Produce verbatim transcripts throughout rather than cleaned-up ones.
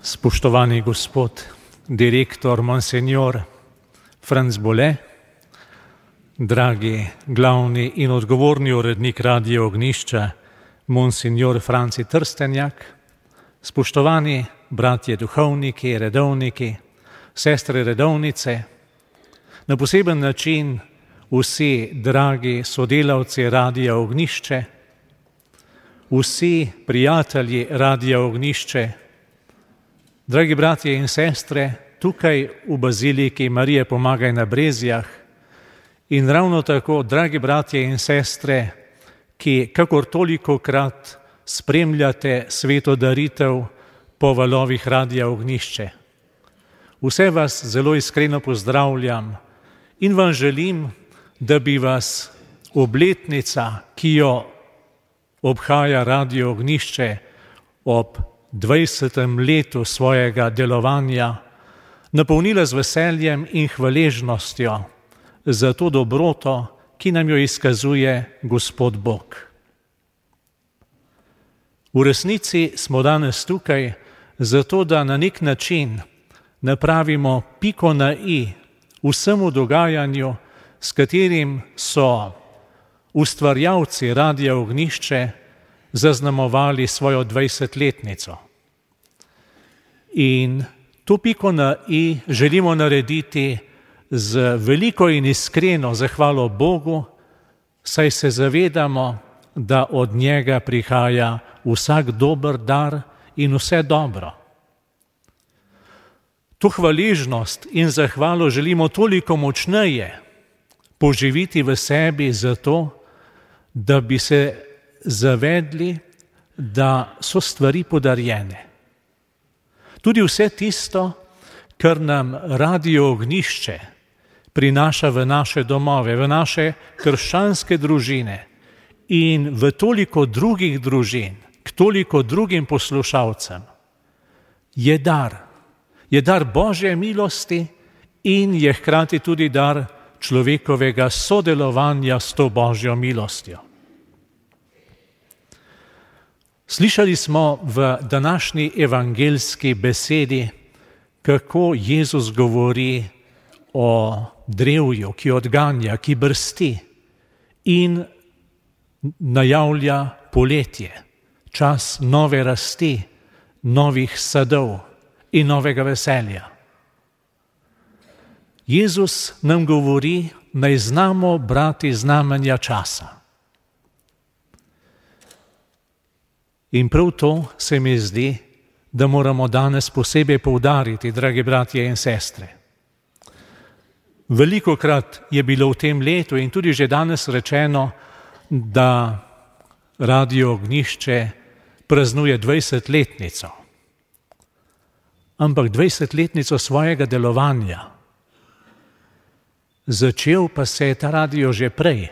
Spoštovani gospod, direktor Monsignor Franc Bole, dragi glavni in odgovorni urednik Radia Ognjišče, Monsignor Franci Trstenjak, spoštovani bratje duhovniki, redovniki, sestre redovnice, na poseben način vsi dragi sodelavci Radia Ognjišče, vsi prijatelji Radia Ognjišče, dragi bratje in sestre, tukaj v Baziliki Marije Pomagaj na Brezjah in ravno tako, dragi bratje in sestre, ki kakor tolikokrat spremljate sveto daritev po valovih Radia Ognjišče. Vse vas zelo iskreno pozdravljam in vam želim, da bi vas obletnica, ki jo obhaja Radio Ognjišče ob dvajsetem letu svojega delovanja, napolnila z veseljem in hvaležnostjo za to dobroto, ki nam jo izkazuje Gospod Bog. V resnici smo danes tukaj zato, da na nek način napravimo piko na i vsemu dogajanju, s katerim so ustvarjalci Radia Ognjišče zaznamovali svojo dvajsetletnico. In to piko na i želimo narediti z veliko in iskreno zahvalo Bogu, saj se zavedamo, da od njega prihaja vsak dober dar in vse dobro. To hvaležnost in zahvalo želimo toliko močneje poživiti v sebi zato, da bi se zavedli, da so stvari podarjene. Tudi vse tisto, kar nam Radio Ognjišče prinaša v naše domove, v naše krščanske družine in v toliko drugih družin, k toliko drugim poslušalcem, je dar. Je dar Božje milosti in je hkrati tudi dar človekovega sodelovanja s to Božjo milostjo. Slišali smo v današnji evangeljski besedi, kako Jezus govori o drevju, ki odganja, ki brsti in najavlja poletje, čas nove rasti, novih sadov in novega veselja. Jezus nam govori, naj znamo brati znamenja časa. In prav to se mi zdi, da moramo danes posebej poudariti, dragi bratje in sestre. Velikokrat je bilo v tem letu in tudi že danes rečeno, da Radio Ognjišče praznuje dvajsetletnico. Ampak dvajsetletnico svojega delovanja. Začel pa se je ta radio že prej.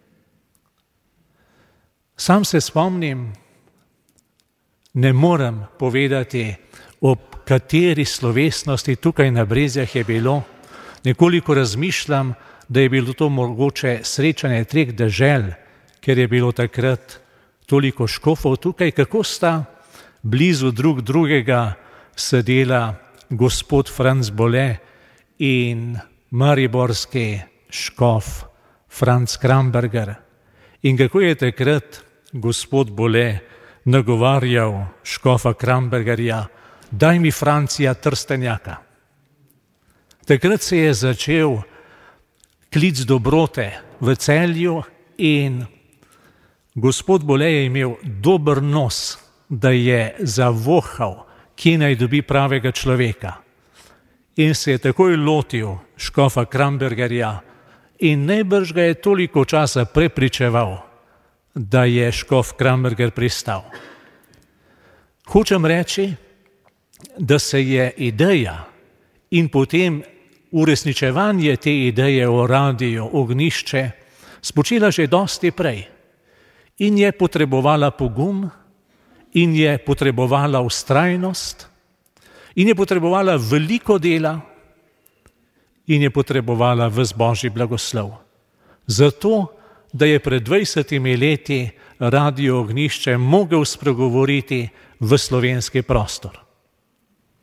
Sam se spomnim, ne morem povedati, ob kateri slovesnosti tukaj na Brezjah je bilo. Nekoliko razmišljam, da je bilo to mogoče srečanje treh dežel, ker je bilo takrat toliko škofov tukaj, kako sta blizu drug drugega sedela gospod Franc Bole in mariborski škof Franc Kramberger. In kako je takrat gospod Bole nagovarjal škofa Krambergerja, daj mi Francija Trstenjaka. Takrat se je začel klic dobrote v Celju in gospod Bole je imel dober nos, da je zavohal, kje naj dobi pravega človeka. In se je takoj lotil škofa Krambergerja in najbrž ga je toliko časa prepričeval, da je škof Kramberger pristal. Hočem reči, da se je ideja in potem uresničevanje te ideje o Radiu Ognjišče spočela že dosti prej in je potrebovala pogum in je potrebovala vztrajnost in je potrebovala veliko dela in je potrebovala ves Božji blagoslov. Zato, da je pred dvajsetimi leti Radio Ognjišče mogel spregovoriti v slovenski prostor.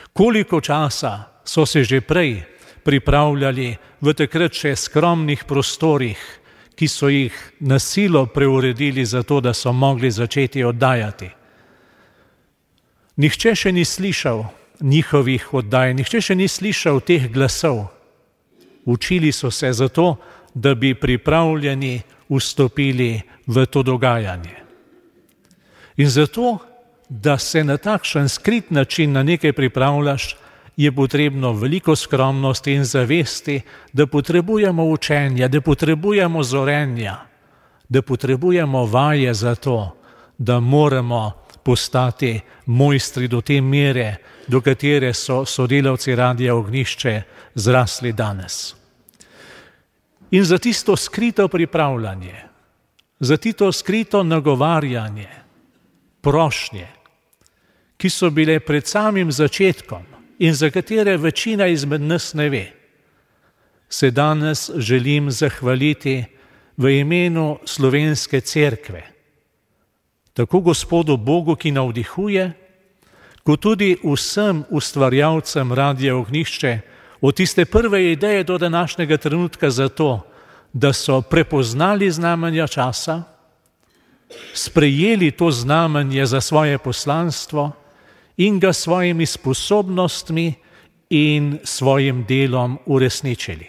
Koliko časa so se že prej pripravljali v takrat še skromnih prostorih, ki so jih na silo preuredili za to, da so mogli začeti oddajati. Nihče še ni slišal njihovih oddaj, nihče še ni slišal teh glasov. Učili so se zato, da bi pripravljeni vstopili v to dogajanje. In zato, da se na takšen skrit način na nekaj pripravljaš, je potrebno veliko skromnosti in zavesti, da potrebujemo učenja, da potrebujemo zorenja, da potrebujemo vaje za to, da moramo postati mojstri do te mere, do katere so sodelavci Radia Ognjišče zrasli danes. In za tisto skrito pripravljanje, za tisto skrito nagovarjanje, prošnje, ki so bile pred samim začetkom in za katere večina izmed nas ne ve, se danes želim zahvaliti v imenu Slovenske cerkve, tako Gospodu Bogu, ki navdihuje, kot tudi vsem ustvarjalcem Radia Ognjišče, od tiste prve ideje do današnjega trenutka za to, da so prepoznali znamenja časa, sprejeli to znamenje za svoje poslanstvo in ga svojimi sposobnostmi in svojim delom uresničili.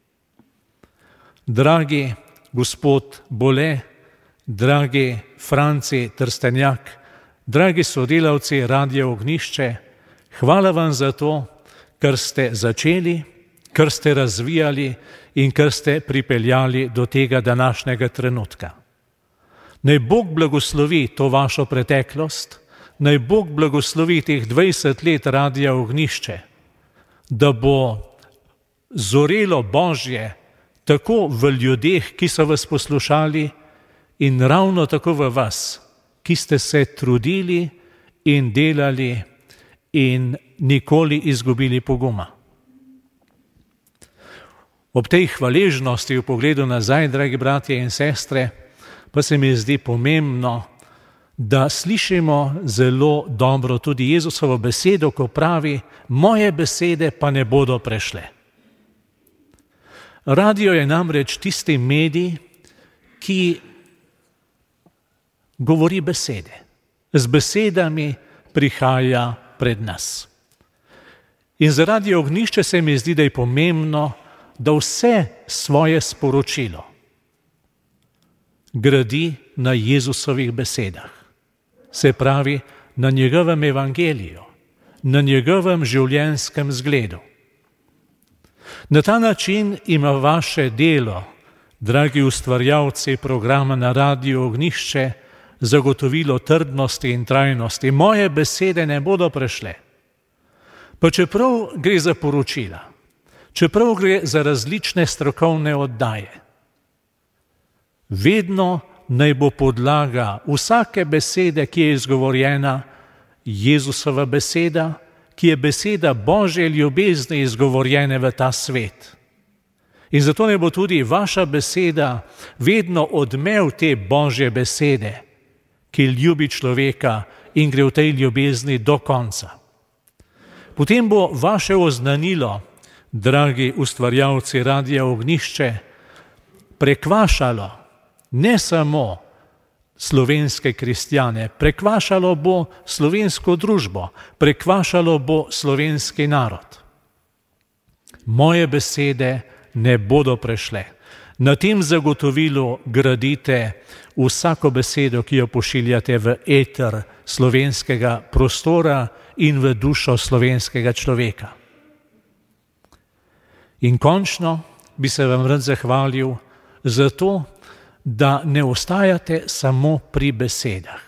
Dragi gospod Bole, dragi Franci Trstenjak, dragi sodelavci Radia Ognjišče, hvala vam za to, kar ste začeli, kar ste razvijali in kar ste pripeljali do tega današnjega trenutka. Naj Bog blagoslovi to vašo preteklost, naj Bog blagoslovi teh dvajset let Radia Ognjišče, da bo zorelo Božje tako v ljudeh, ki so vas poslušali, in ravno tako v vas, ki ste se trudili in delali in nikoli izgubili poguma. Ob tej hvaležnosti v pogledu nazaj, dragi bratje in sestre, pa se mi zdi pomembno, da slišimo zelo dobro tudi Jezusovo besedo, ko pravi: moje besede pa ne bodo prešle. Radio je namreč tisti medij, ki govori besede. Z besedami prihaja pred nas. In za Radio Ognjišče se mi zdi, da je pomembno, da vse svoje sporočilo gradi na Jezusovih besedah. Se pravi, na njegovem evangeliju, na njegovem življenjskem zgledu. Na ta način ima vaše delo, dragi ustvarjalci programa na Radiu Ognjišče, zagotovilo trdnosti in trajnosti. Moje besede ne bodo prešle. Pa čeprav gre za poročila, čeprav gre za različne strokovne oddaje, vedno naj bo podlaga vsake besede, ki je izgovorjena, Jezusova beseda, ki je beseda Božje ljubezni izgovorjene v ta svet. In zato naj bo tudi vaša beseda vedno odmev te Božje besede, ki ljubi človeka in gre v tej ljubezni do konca. Potem bo vaše oznanilo, dragi ustvarjalci Radia Ognjišče, prekvašalo ne samo slovenske kristjane, prekvašalo bo slovensko družbo, prekvašalo bo slovenski narod. Moje besede ne bodo prešle. Na tem zagotovilu gradite vsako besedo, ki jo pošiljate v eter slovenskega prostora in v dušo slovenskega človeka. In končno bi se vam rad zahvalil za to, da ne ostajate samo pri besedah.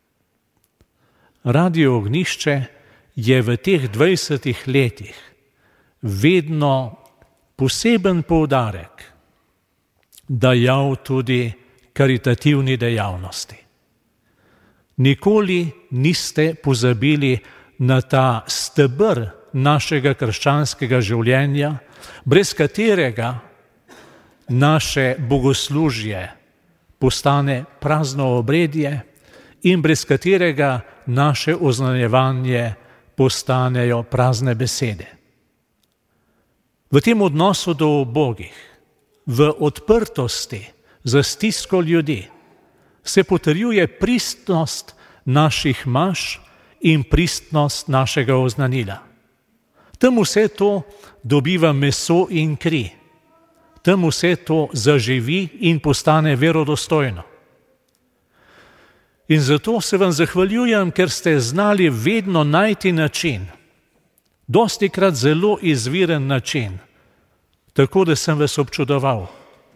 Radio Ognjišče je v teh dvajsetih letih vedno poseben poudarek dajal tudi karitativni dejavnosti. Nikoli niste pozabili na ta steber našega krščanskega življenja, brez katerega naše bogoslužje postane prazno obredje in brez katerega naše oznanjevanje postanejo prazne besede. V tem odnosu do ubogih, v odprtosti za stisko ljudi, se potrjuje pristnost naših maš in pristnost našega oznanila. Tam vse to dobiva meso in kri. Tam vse to zaživi in postane verodostojno. In zato se vam zahvaljujem, ker ste znali vedno najti način, dostikrat zelo izviren način, tako da sem vas občudoval.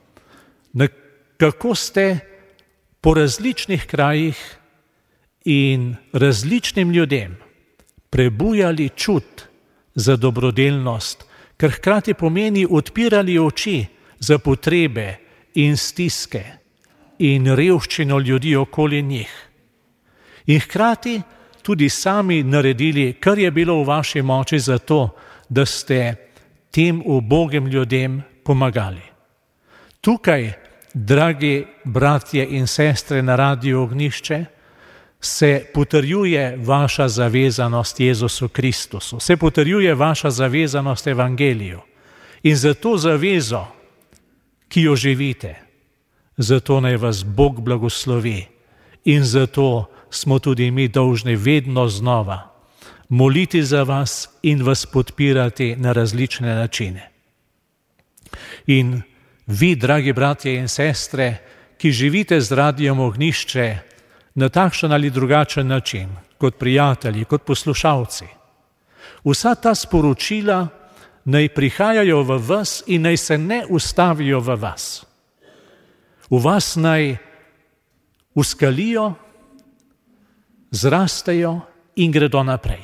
Kako ste po različnih krajih in različnim ljudem prebujali čut za dobrodelnost, kar hkrati pomeni odpirali oči za potrebe in stiske in revščino ljudi okoli njih. In hkrati tudi sami naredili, kar je bilo v vaši moči za to, da ste tem ubogim ljudem pomagali. Tukaj, dragi bratje in sestre na Radiu Ognjišče, se potrjuje vaša zavezanost Jezusu Kristusu, se potrjuje vaša zavezanost Evangeliju. In za to zavezo, ki jo živite, zato naj vas Bog blagoslovi in zato smo tudi mi dolžni vedno znova moliti za vas in vas podpirati na različne načine. In vi, dragi bratje in sestre, ki živite z Radijom Ognjišče na takšen ali drugačen način, kot prijatelji, kot poslušalci, vsa ta sporočila naj prihajajo v vas in naj se ne ustavijo v vas. V vas naj uskalijo, zrastejo in gredo naprej.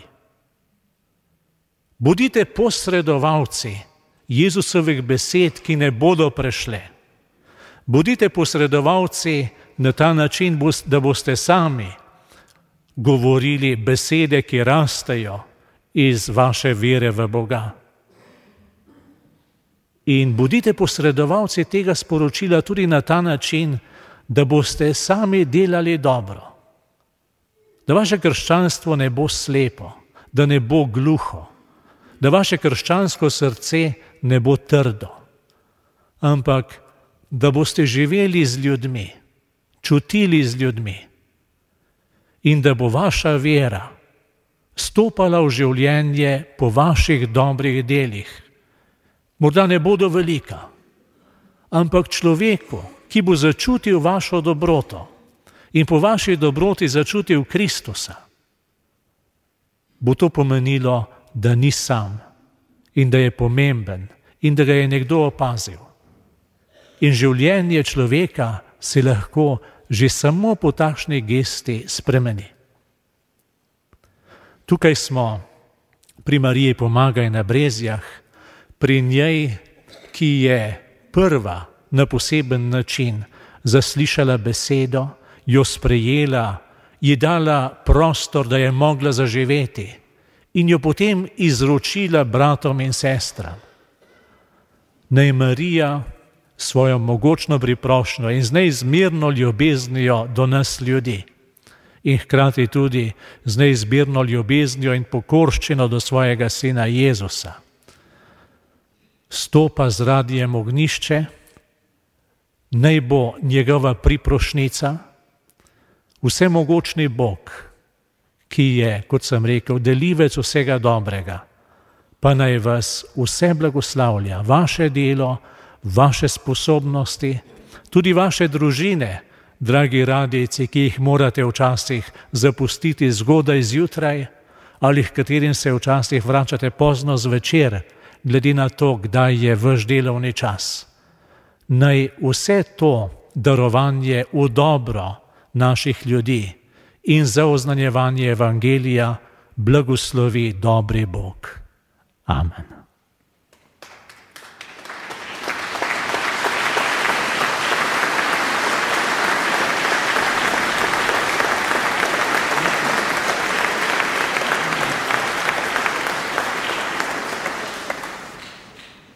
Bodite posredovalci Jezusovih besed, ki ne bodo prešle. Bodite posredovalci na ta način, da boste sami govorili besede, ki rastejo iz vaše vere v Boga. In bodite posredovalci tega sporočila tudi na ta način, da boste sami delali dobro. Da vaše krščanstvo ne bo slepo, da ne bo gluho, da vaše krščansko srce ne bo trdo, ampak da boste živeli z ljudmi, čutili z ljudmi in da bo vaša vera stopala v življenje po vaših dobrih delih. Morda ne bodo velika, ampak človeku, ki bo začutil vašo dobroto in po vaši dobroti začutil Kristusa, bo to pomenilo, da ni sam in da je pomemben in da ga je nekdo opazil. In življenje človeka se lahko že samo po takšni gesti spremeni. Tukaj smo pri Mariji Pomagaj na Brezjah, pri njej, ki je prva na poseben način zaslišala besedo, jo sprejela, ji dala prostor, da je mogla zaživeti in jo potem izročila bratom in sestram. Naj Marija svojo mogočno priprošnjo in z neizmerno ljubeznijo do nas ljudi in hkrati tudi z neizmerno ljubeznijo in pokorščino do svojega sina Jezusa stopa z Radijem Ognjišče, naj bo njegova priprošnica, vsemogočni Bog, ki je, kot sem rekel, delivec vsega dobrega, pa naj vas vse blagoslavlja, vaše delo, vaše sposobnosti, tudi vaše družine, dragi radijci, ki jih morate včasih zapustiti zgodaj zjutraj ali h katerim se včasih vračate pozno zvečer, glede na to, kdaj je vaš delovni čas. Naj vse to darovanje v dobro naših ljudi in za oznanjevanje Evangelija blagoslovi dobri Bog. Amen.